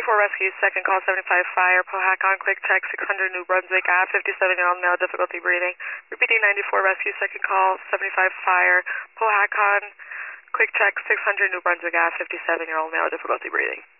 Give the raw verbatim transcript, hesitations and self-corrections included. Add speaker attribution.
Speaker 1: ninety-four Rescue, second call seventy-five Fire, Powhatan, quick check six hundred New Brunswick Ave, fifty-seven-year-old male, difficulty breathing. Repeating ninety-four Rescue, second call seventy-five Fire, Powhatan, quick check six hundred New Brunswick Ave, fifty-seven-year-old male, difficulty breathing.